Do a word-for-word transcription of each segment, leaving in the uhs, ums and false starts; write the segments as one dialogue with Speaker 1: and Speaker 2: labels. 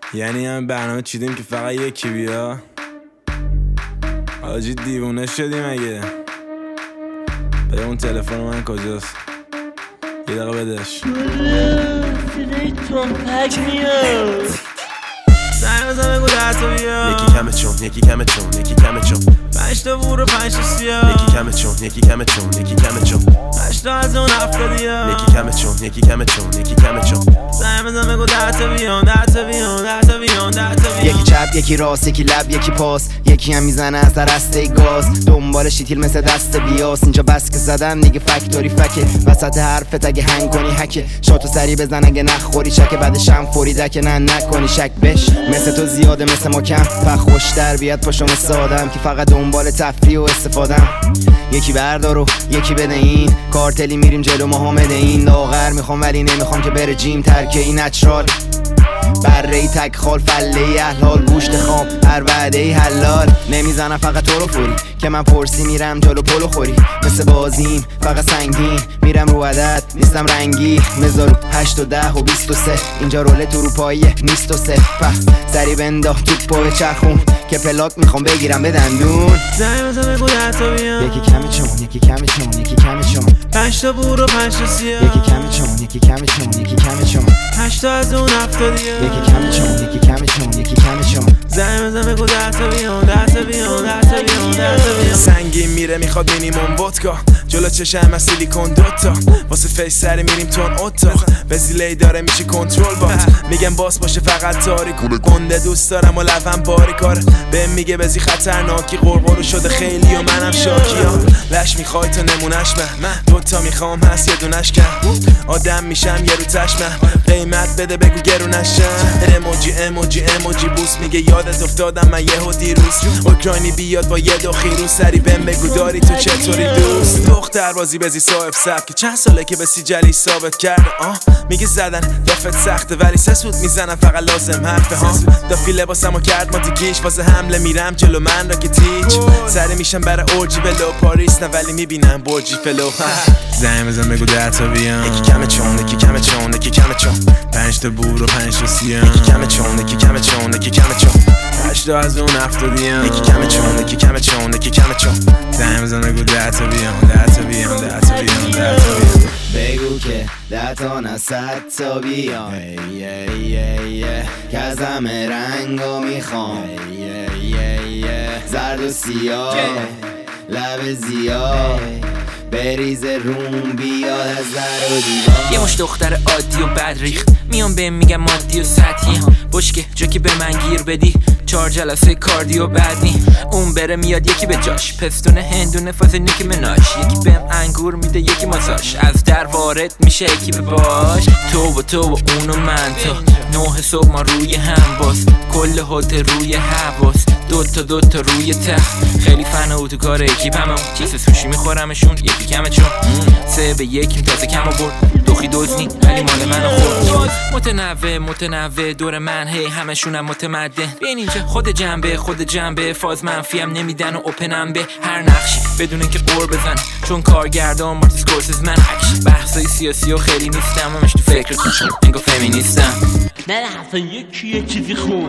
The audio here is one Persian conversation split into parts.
Speaker 1: یعنی هم برنامه چیدیم که فقط یکی بیا. آجی دیوونه شدیم اگه. بده اون تلفن من کجاست؟ یه دقیقه بدش.
Speaker 2: صدای تنپک میاد.
Speaker 1: زنگ بزن بگو ده تا بیا.
Speaker 3: یکی کمه چون یکی کمه چون یکی کمه چون
Speaker 1: پنج تا بور و پنج تا سیاه.
Speaker 3: یکی کمه چون یکی کمه چون یکی کمه چون
Speaker 1: هشت تا از اون هفتادیا.
Speaker 3: یکی کمه چون یکی کمه چون یکی کمه چون
Speaker 1: زنگ بزن بگو ده تا بیان ده تا بیان ده تا بیان ده تا بیان.
Speaker 4: یکی چپ یکی راست یکی لب یکی پاس یکی هم میزنه از در رسته گاز دنبال شیتیل مثل دست بیاس اینجا بس که زدم دیگه فکتوری فکه وسط حرفت اگه هنگ کنی هکه شاتو سری بزن اگه نخوری چکه بعدش هم فوری دکه نه نکنی شک بش مثل تو زیاده مثل ما کم فخ خوشتر بیاد پاشم سادم که فقط دنبال تفریح و استفادم یکی بردار و یکی بده این کارتلی میریم جلو ما همه این لاغر میخوام ولی نمیخوام که بره جیم ترکه این نچرال بره ای تک خال فله ای احلال گوشت خام هر وعده ای حلال نمیزنم فقط تو رو فوری که من پرسی میرم جلو پلو خوری مثل بازیم فقط سنگین میرم رو عدد نیستم رنگی مزارو هشت و ده و بیست و سه اینجا رولت اروپاییه نیست و سه پس سری بنداخت توپ پا چرخون که پلاک میخوام بگیرم به دندون
Speaker 1: زنگ بزن بگو ده تا بیان.
Speaker 4: یکی کمه چون یکی کمه چون یکی کمه چون
Speaker 1: پنج تا بور و پنج تا سیاه.
Speaker 4: یکی کمه چون یکی کمه چون یکی کمه چون
Speaker 1: هشت تا از اون هفتادیا.
Speaker 4: یکی کمه چون یکی کمه چون یکی کمه چون
Speaker 1: زنگ بزن بگو ده تا بیان ده تا بیان ده تا بیان ده تا بیان. سنگین میره میخواد مینیمم ودکا جلو چشم از سیلیکون دوتا واسه فیس سری میریم تون اتاق وزیلی داره میشه کنترل بات میگم باس باشه فقط تاریک گنده دوست دارم و لبم باری کاره بهم میگه بزی خطرناکی قرقرو شده خیلی و منم شاکی ها لش میخوای تو نمونش من دوتا میخوام هست یه دونش کن آدم میشم یه رو تشمم قیمت بده بگو گرونشم اموجی اموجی اموجی بوس میگه یادت افتادم من یهو دیروز اوکراینی بیاد با یه دو خیروز سری بهم بگو داری تو چطوری دوست دختر بازی بزی صاحب سبک چند ساله که به سیجلی ثابت کرده آه میگه زدن دافت سخته ولی سه سود میزنم فقط لازم حرفه ها دافی لباسمو کرد ما دیگیش واسه حمله میرم جلو من را که تیچ سری میشم برای اورجی بلو پاریس نه ولی میبینم برجی فلو زنگ بزن بگو ده تا بیان.
Speaker 3: یکی کمه چون یکی کمه چون یکی کمه چون
Speaker 1: پنج تا بور و پنج تا سیاه.
Speaker 3: یکی کمه چون یکی کمه چون یکی کمه چون
Speaker 1: هشت تا از اون هفتادیا.
Speaker 3: یکی کمه چون یکی کمه چون یکی کمه چون
Speaker 1: زنگ بزن بگو ده تا بیان ده تا بیان ده تا بیان ده تا بیان.
Speaker 4: بگو که ده تا نه صد تا بیان که از همه رنگا میخوام زرد و سیاه لب زیاد بریزه روم بیاد از در و دیوار
Speaker 5: یه مش دختر عادی و بد ریخت میام بهم میگم مادی و سطحی بشکه جو که به من گیر بدی چهار جلسه کاردیو بدنی اون بره میاد یکی به جاش پستون هندونه فاز نیک مناش یکی بهم انگور میده یکی ماساژ از در وارد میشه یکی به باش تو و تو و اون و من تا نه صبح ما روی هم باز کل هتل روی حواس دوتا دوتا روی تخت خیلی فن اتوکار اکیپ همه چیز سوشی میخورمشون یکی کمه چون سه به یکیم تازه کم برد دوخی دوزنی ولی مال منو خورد متنوع متنوع دور من هی همشونم متمدن بیاین اینجا خود جنبه خود جنبه فاز منفیم نمیدن و اوپنم به هر نقشی بدون اینکه قور بزن چون کارگردان مارتین اسکورسیز من اکش بحثای سیاسی و خیلی نیستم همش تو فکرتون انگار فمینیستم
Speaker 2: نه اصلا یکی یه چیزی خون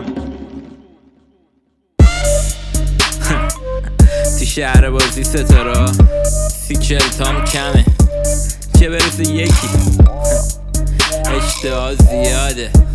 Speaker 5: تو شهر بازی ستارا سیکل تام کمه چه برسه یکی اشتها زیاده